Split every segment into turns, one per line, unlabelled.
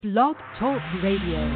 Blog Talk Radio.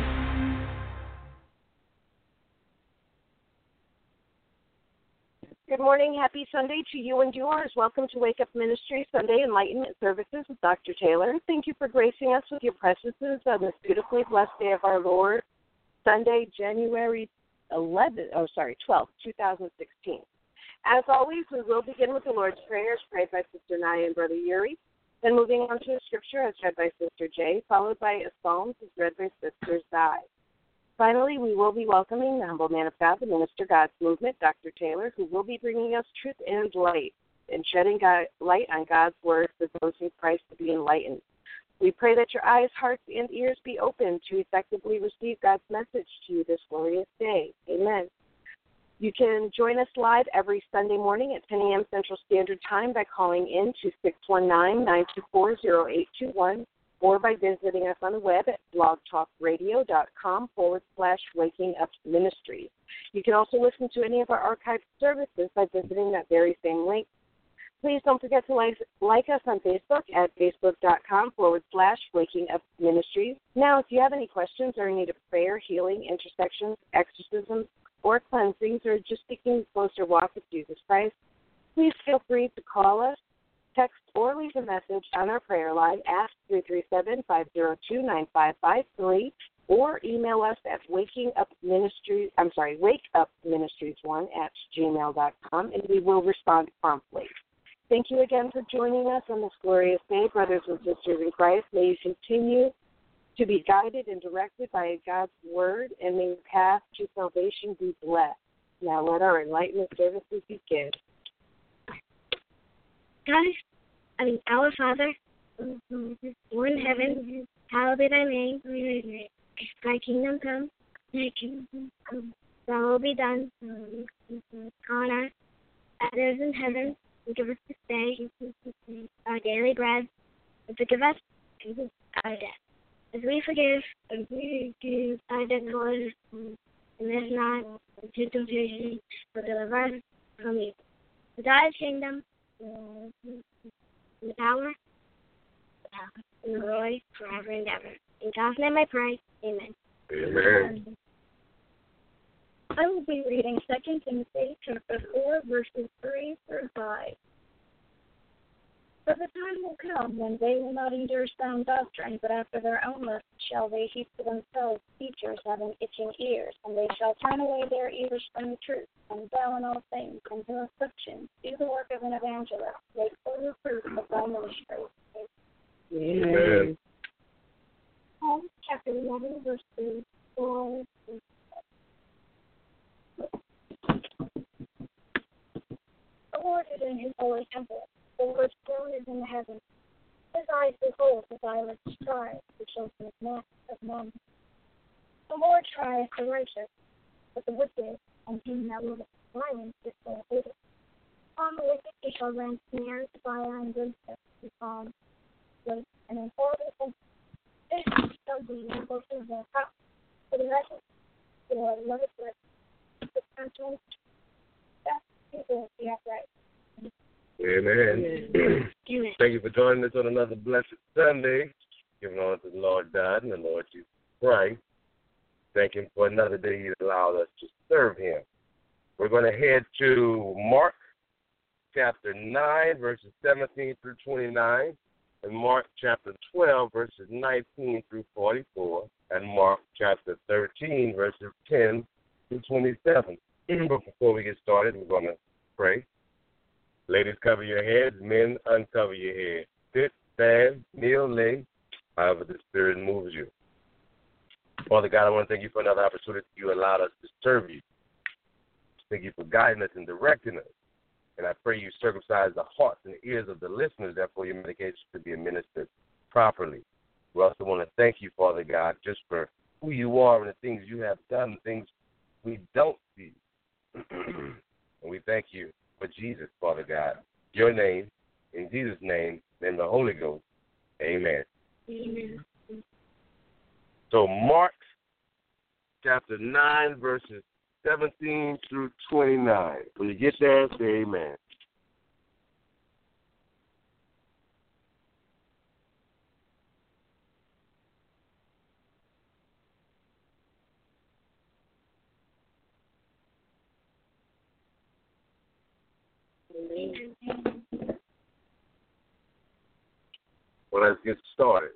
Good morning. Happy Sunday to you and yours. Welcome to Wake Up Ministry Sunday Enlightenment Services with Dr. Taylor. Thank you for gracing us with your presences on this beautifully blessed day of our Lord, Sunday, January 12th, 2016. As always, we will begin with the Lord's prayers prayed by Sister Naya and Brother Yuri, then moving on to a scripture as read by Sister Jay, followed by a psalm as read by Sister Zai. Finally, we will be welcoming the humble man of God, the minister of God's movement, Dr. Taylor, who will be bringing us truth and light and shedding light on God's word for those in Christ to be enlightened. We pray that your eyes, hearts, and ears be open to effectively receive God's message to you this glorious day. Amen. You can join us live every Sunday morning at 10 a.m. Central Standard Time by calling in to 619-924-0821 or by visiting us on the web at blogtalkradio.com/wakingupministries. You can also listen to any of our archived services by visiting that very same link. Please don't forget to like us on Facebook at facebook.com/wakingupministries. Now, if you have any questions or need a prayer, healing, intersections, exorcisms, or cleansings, or just seeking a closer walk with Jesus Christ, please feel free to call us, text, or leave a message on our prayer line at 337-502-9553, or email us at wakeupministries1@gmail.com, and we will respond promptly. Thank you again for joining us on this glorious day, brothers and sisters in Christ. May you continue to be guided and directed by God's word, and may your path to salvation be blessed. Now let our enlightenment services begin.
Our Father, who art in heaven, hallowed be thy name. Thy kingdom come, thy will be done on earth as it is in heaven. Give us this day our daily bread, and forgive us our debt, as we forgive our debtors, and lead us not into temptation, but deliver us from evil. For thy is the kingdom, the power, and the glory, forever and ever. In God's name I pray. Amen.
Amen.
I will be reading 2 Timothy chapter 4, verses 3 through 5. But the time will come when they will not endure sound doctrine, but after their own lusts shall they heap to themselves teachers having itching ears, and they shall turn away their ears from the truth, and bow in all things unto affliction. Do the work of an evangelist, make full reproof of thy ministry.
Amen.
Psalm chapter 11, verses 4 through 6. The Lord is in his holy temple. The Lord's throne is in the heavens. His eyes behold, his eyelids strive, the children of men. The Lord trieth the righteous, but the wicked, and him that loveth violence is full of hatred. On the wicked he shall rent snares, fire, and brimstone, and in horrible things. This shall be the boast of their house. For the righteous, the Lord loveth the counsel, that people be upright.
Amen.
Amen.
Thank you for joining us on another blessed Sunday. Giving honor to the Lord God and the Lord Jesus Christ. Thank Him for another day He allowed us to serve Him. We're going to head to Mark chapter 9, verses 17 through 29, and Mark chapter 12, verses 19 through 44, and Mark chapter 13, verses 10 through 27. But before we get started, we're going to pray. Ladies, cover your heads. Men, uncover your head. Sit, stand, kneel, lay, however the Spirit moves you. Father God, I want to thank you for another opportunity you allowed us to serve you. Thank you for guiding us and directing us. And I pray you circumcise the hearts and ears of the listeners, therefore your medication could be administered properly. We also want to thank you, Father God, just for who you are and the things you have done, the things we don't see. And we thank you for Jesus, Father God. Your name, in Jesus' name, in the Holy Ghost. Amen.
Amen.
So Mark chapter 9, verses 17 through 29. When you get there, say amen. Well, let's get started.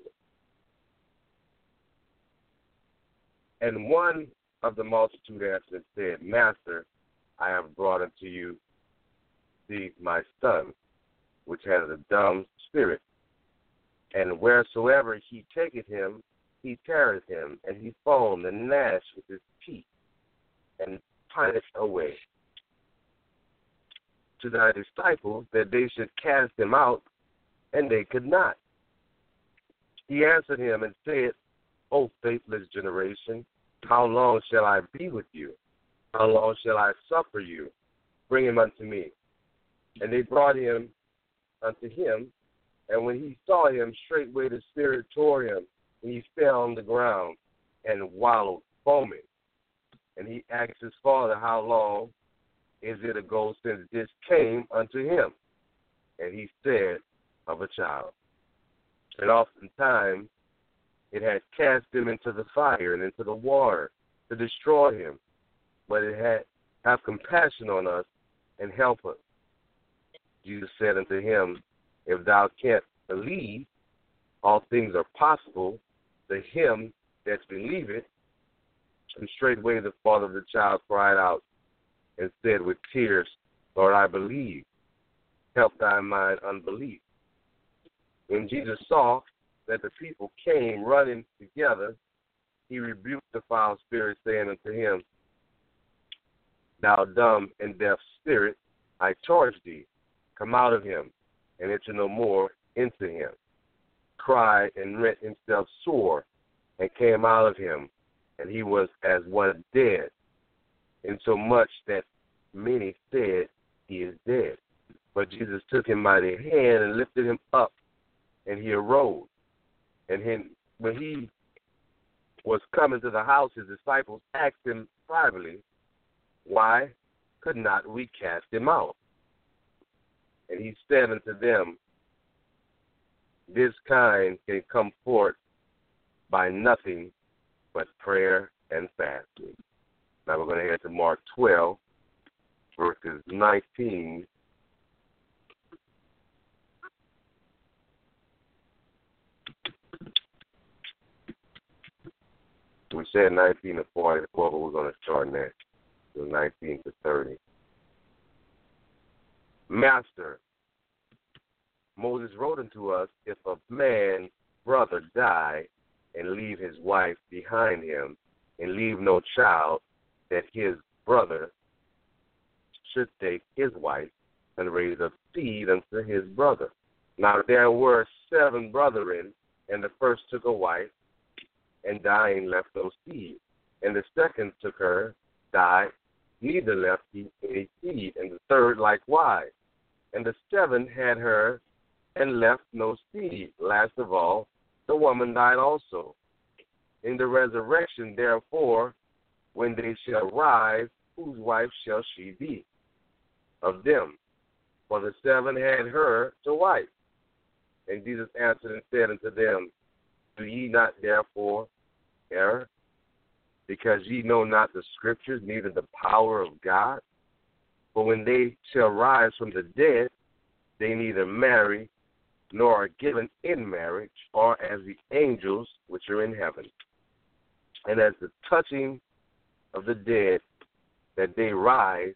And one of the multitude answered and said, Master, I have brought unto you my son, which has a dumb spirit. And wheresoever he taketh him, he teareth him, and he foamed and gnashed with his teeth, and pineth away. To thy disciples that they should cast him out, and they could not. He answered him and said, O faithless generation, how long shall I be with you? How long shall I suffer you? Bring him unto me. And they brought him unto him, and when he saw him, straightway the spirit tore him, and he fell on the ground and wallowed, foaming. And he asked his father, How long is it ago since this came unto him? And he said, Of a child. And oftentimes it had cast him into the fire and into the water to destroy him. But it had have compassion on us and help us. Jesus said unto him, If thou canst believe, all things are possible to him that believeth. And straightway the father of the child cried out and said with tears, Lord, I believe. Help thy mine unbelief. When Jesus saw that the people came running together, he rebuked the foul spirit, saying unto him, Thou dumb and deaf spirit, I charge thee, come out of him, and enter no more into him. Cried and rent himself sore, and came out of him, and he was as one dead, insomuch that many said, He is dead. But Jesus took him by the hand and lifted him up, and he arose. And when he was coming to the house, his disciples asked him privately, Why could not we cast him out? And he said unto them, This kind can come forth by nothing but prayer and fasting. Now we're going to head to Mark 12, verses 19 we said 19 to 44, but we're going to start next. So 19 to 30. Master, Moses wrote unto us, if a man's brother die and leave his wife behind him and leave no child, that his brother should take his wife and raise up seed unto his brother. Now there were 7 brethren, and the first took a wife, and dying left no seed. And the second took her, died, neither left he any seed. And the third likewise. And the 7 had her, and left no seed. Last of all, the woman died also. In the resurrection, therefore, when they shall rise, whose wife shall she be? Of them. For the 7 had her to wife. And Jesus answered and said unto them, Do ye not therefore err? Because ye know not the Scriptures, neither the power of God? For when they shall rise from the dead, they neither marry nor are given in marriage, or as the angels which are in heaven. And as the touching of the dead, that they rise,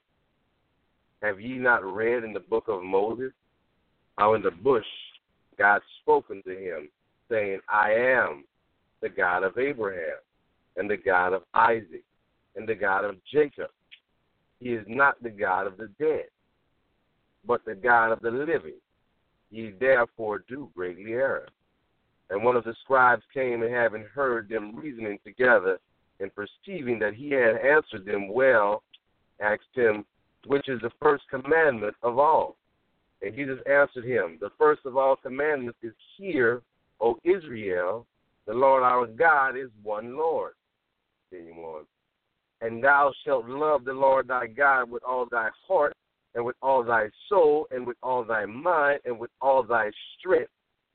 have ye not read in the book of Moses, how in the bush God spoke unto him, saying, I am the God of Abraham, and the God of Isaac, and the God of Jacob. He is not the God of the dead, but the God of the living. Ye therefore do greatly err. And one of the scribes came, and having heard them reasoning together, and perceiving that he had answered them well, asked him, which is the first commandment of all? And Jesus answered him, the first of all commandments is, Hear, O Israel, the Lord our God is one Lord. Continue on. And thou shalt love the Lord thy God with all thy heart, and with all thy soul, and with all thy mind, and with all thy strength.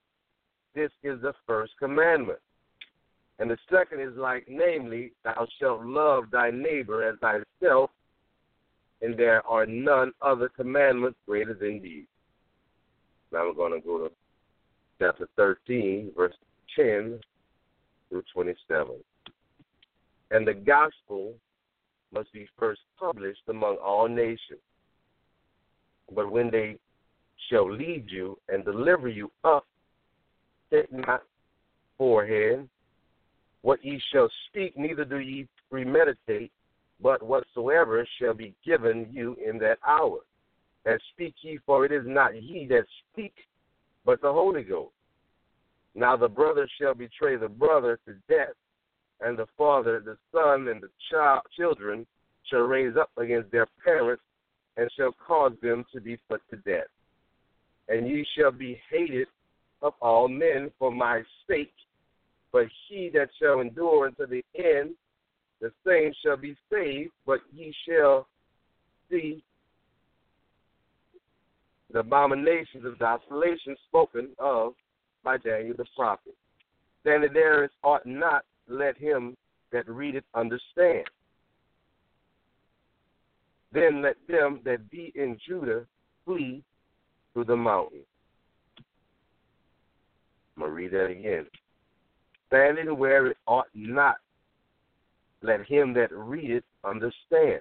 This is the first commandment. And the second is like, namely, thou shalt love thy neighbor as thyself. and there are none other commandments greater than these. Now we're going to go to chapter 13, verse 10 through 27. And the gospel must be first published among all nations. But when they shall lead you and deliver you up, take not forehead what ye shall speak, neither do ye premeditate, but whatsoever shall be given you in that hour. And speak ye, for it is not ye that speak, but the Holy Ghost. Now the brother shall betray the brother to death, and the father the son, and the children shall raise up against their parents, and shall cause them to be put to death. And ye shall be hated of all men for my sake, but he that shall endure unto the end, the same shall be saved. But ye shall see the abominations of desolation spoken of by Daniel the prophet. Then there is ought not, let him that readeth understand. Then let them that be in Judah flee to the mountains. I'm going to read that again. Standing where it ought not, let him that readeth understand.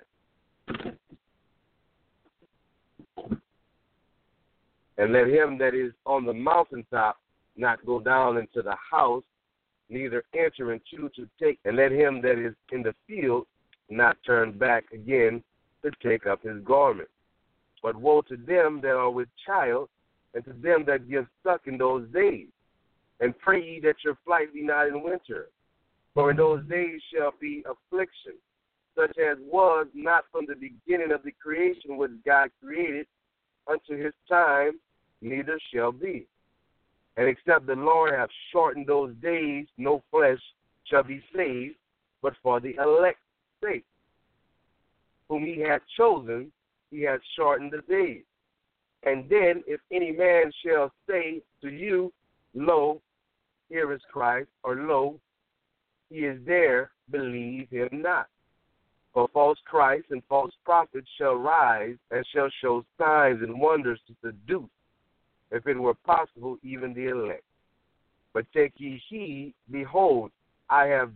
And let him that is on the mountaintop not go down into the house, neither enter into to take. And let him that is in the field not turn back again to take up his garment. But woe to them that are with child, and to them that give suck in those days. And pray ye that your flight be not in winter. For in those days shall be affliction, such as was not from the beginning of the creation which God created unto his time, neither shall be. And except the Lord have shortened those days, no flesh shall be saved, but for the elect's sake, whom he hath chosen, he hath shortened the days. And then if any man shall say to you, Lo, here is Christ, or Lo, he is there, believe him not. For false Christs and false prophets shall rise, and shall show signs and wonders to seduce, if it were possible, even the elect. But take ye heed, behold, I have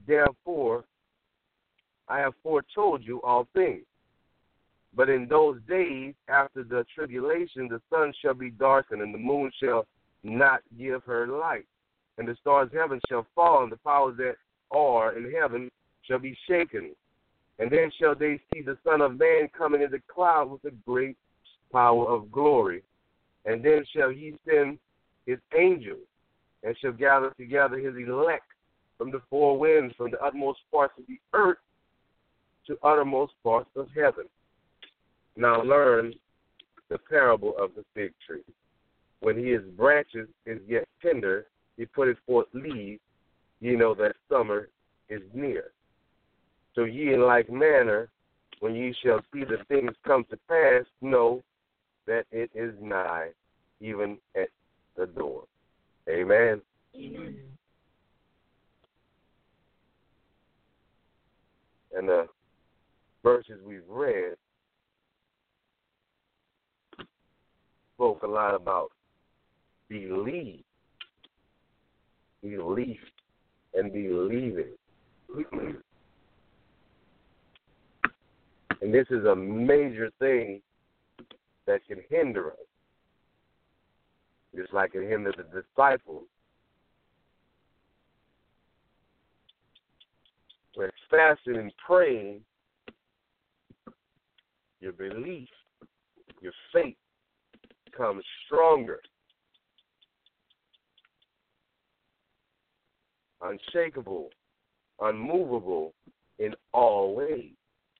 foretold you all things. But in those days, after the tribulation, the sun shall be darkened, and the moon shall not give her light, and the stars of heaven shall fall, and the powers that are in heaven shall be shaken. And then shall they see the Son of Man coming in the cloud with a great power of glory. And then shall he send his angels, and shall gather together his elect from the four winds, from the utmost parts of the earth to uttermost parts of heaven. Now learn the parable of the fig tree. When his branches is yet tender, he putteth forth leaves, ye know that summer is near. So ye in like manner, when ye shall see the things come to pass, know that it is nigh, even at the door. Amen.
Amen.
And the verses we've read spoke a lot about belief and believing. And this is a major thing that can hinder us, just like it hindered the disciples. When fasting and praying, your belief, your faith becomes stronger, unshakable, unmovable in all ways.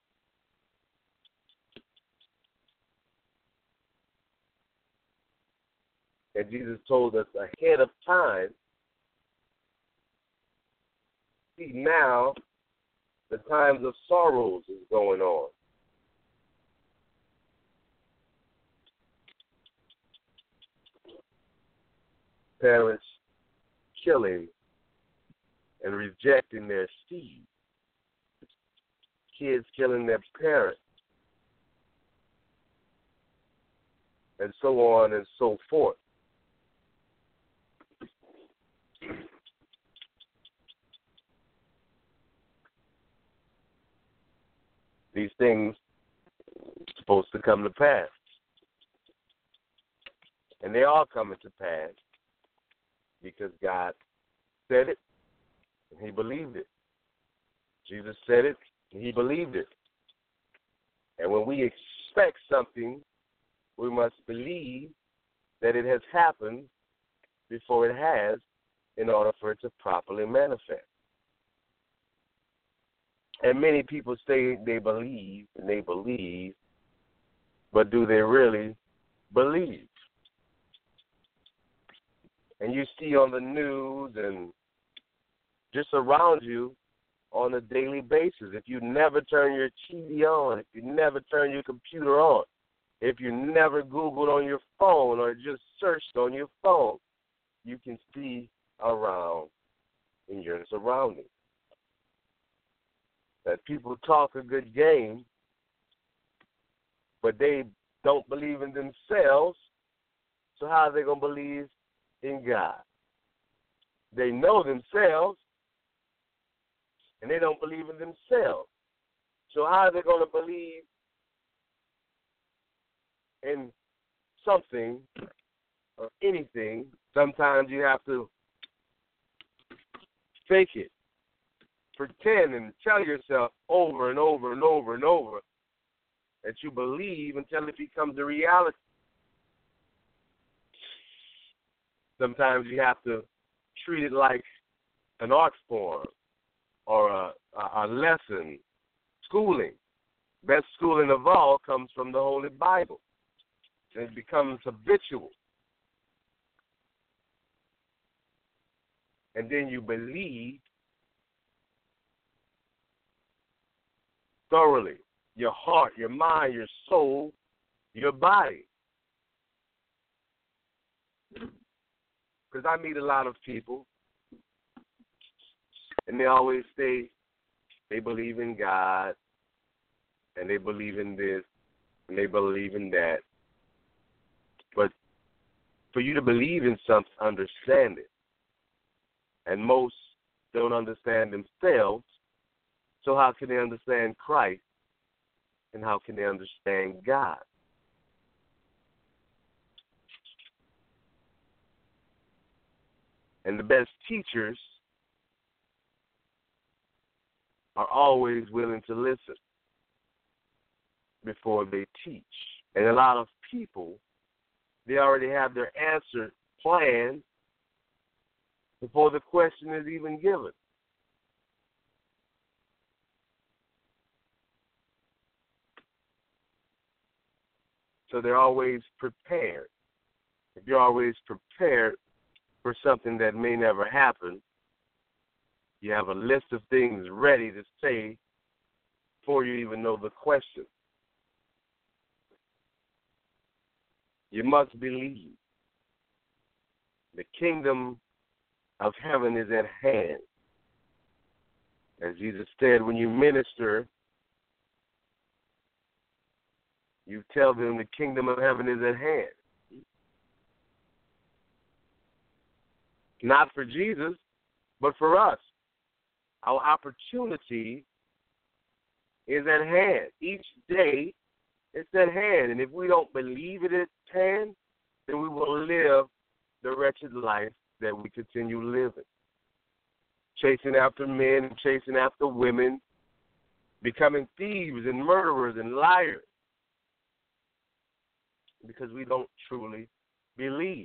And Jesus told us ahead of time, see now the times of sorrows is going on. Parents killing and rejecting their seed. Kids killing their parents. and so on and so forth. These things are supposed to come to pass. And they are coming to pass because God said it and he believed it. Jesus said it and he believed it. And when we expect something, we must believe that it has happened before it has in order for it to properly manifest. And many people say they believe and they believe, but do they really believe? And you see on the news and just around you on a daily basis, if you never turn your TV on, if you never turn your computer on, if you never Googled on your phone or just searched on your phone, you can see around in your surroundings that people talk a good game, but they don't believe in themselves, so how are they going to believe in God? They know themselves, and they don't believe in themselves. So how are they going to believe in something or anything? Sometimes you have to fake it, pretend, and tell yourself over and over and over and over that you believe until it becomes a reality. Sometimes you have to treat it like an art form or a lesson, schooling. Best schooling of all comes from the Holy Bible. And it becomes habitual. And then you believe thoroughly. Your heart, your mind, your soul, your body. Because I meet a lot of people, and they always say they believe in God, and they believe in this, and they believe in that. But for you to believe in something, understand it. And most don't understand themselves, so how can they understand Christ, and how can they understand God? And the best teachers are always willing to listen before they teach. And a lot of people, they already have their answer planned before the question is even given. So they're always prepared. If you're always prepared for something that may never happen, you have a list of things ready to say before you even know the question. You must believe. The kingdom of heaven is at hand. As Jesus said, when you minister, you tell them the kingdom of heaven is at hand. Not for Jesus, but for us. Our opportunity is at hand. Each day, it's at hand. And if we don't believe it at hand, then we will live the wretched life that we continue living. Chasing after men and chasing after women, becoming thieves and murderers and liars. Because we don't truly believe.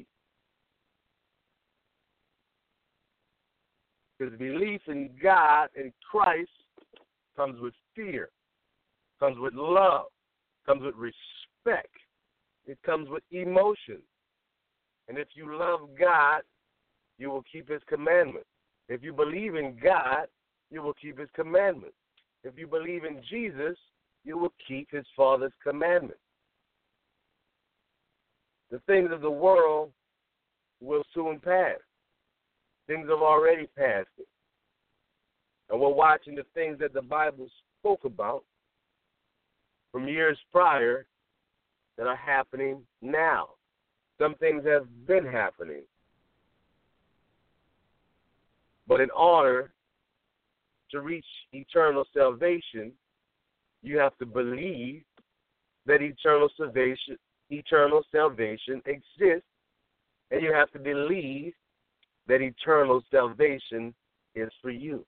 Because belief in God and Christ comes with fear, comes with love, comes with respect. It comes with emotion. And if you love God, you will keep his commandments. If you believe in God, you will keep his commandments. If you believe in Jesus, you will keep his Father's commandments. The things of the world will soon pass. Things have already passed it. And we're watching the things that the Bible spoke about from years prior that are happening now. Some things have been happening. But in order to reach eternal salvation, you have to believe that eternal salvation exists, and you have to believe that eternal salvation is for you.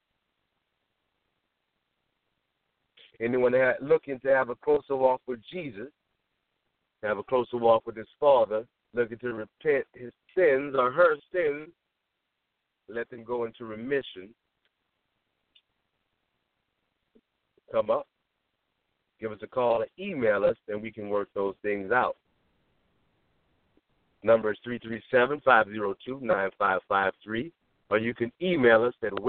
Anyone looking to have a closer walk with Jesus, have a closer walk with his Father, looking to repent his sins or her sins, let them go into remission. Come up, give us a call, or email us, and we can work those things out. Number is 337-502-9553, or you can email us at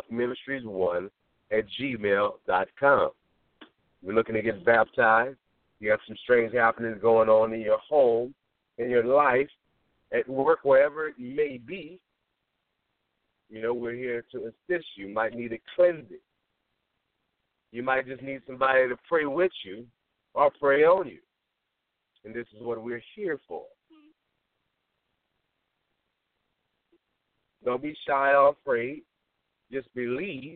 wakingupministries1@gmail.com. We're looking to get baptized. You have some strange happenings going on in your home, in your life, at work, wherever it may be. You know, we're here to assist you. You might need a cleansing. You might just need somebody to pray with you or pray on you. And this is what we're here for. Don't be shy or afraid. Just believe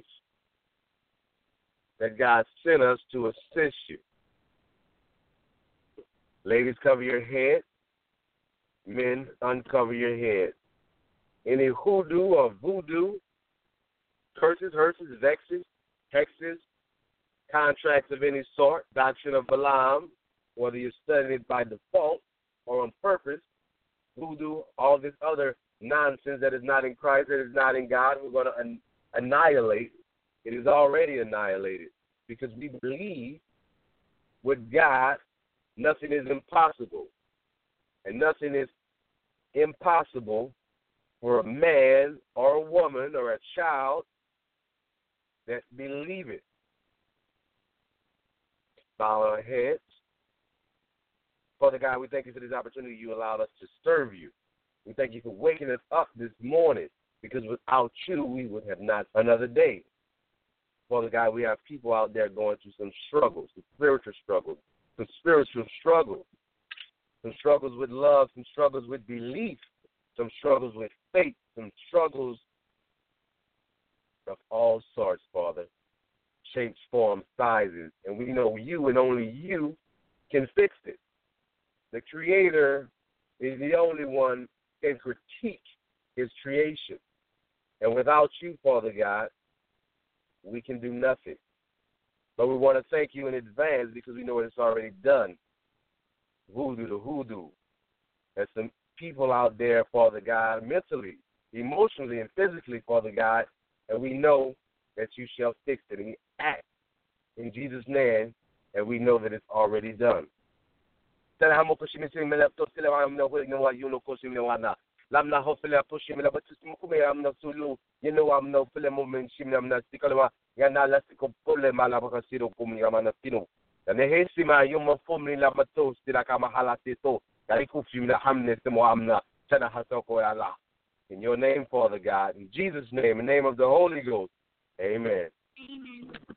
that God sent us to assist you. Ladies, cover your head. Men, uncover your head. Any hoodoo or voodoo, curses, hearses, vexes, hexes, contracts of any sort, doctrine of Balaam, whether you're studying it by default or on purpose, voodoo, all this other nonsense that is not in Christ, that is not in God, we're going to annihilate. It is already annihilated because we believe with God nothing is impossible. And nothing is impossible for a man or a woman or a child that believe it. Bow our heads. Father God, we thank you for this opportunity you allowed us to serve you. We thank you for waking us up this morning, because without you, we would have not another day. Father God, we have people out there going through some struggles, some spiritual struggles, some struggles with love, some struggles with belief, some struggles with faith, some struggles of all sorts, Father, shapes, forms, sizes. And we know you and only you can fix it. The Creator is the only one who can critique his creation. And without you, Father God, we can do nothing. But we want to thank you in advance because we know it's already done. Voodoo to hoodoo. There's some people out there, Father God, mentally, emotionally, and physically, Father God, and we know that you shall fix it. And we act in Jesus' name, and we know that it's already done. Lamna hopefully pushing me, but I'm not solo. You know, I'm no moment, I'm not sticking. Yana Lasico Pole Malabacasiro Kumiamanatino. And the Hesima, you more formally Lamatos, Dilakamahala Tito, Yarikufim, Hamnes, the Moamna, Tana Hasoko Allah. In your name, Father God, in Jesus' name, in the name of the Holy Ghost, amen.
Amen.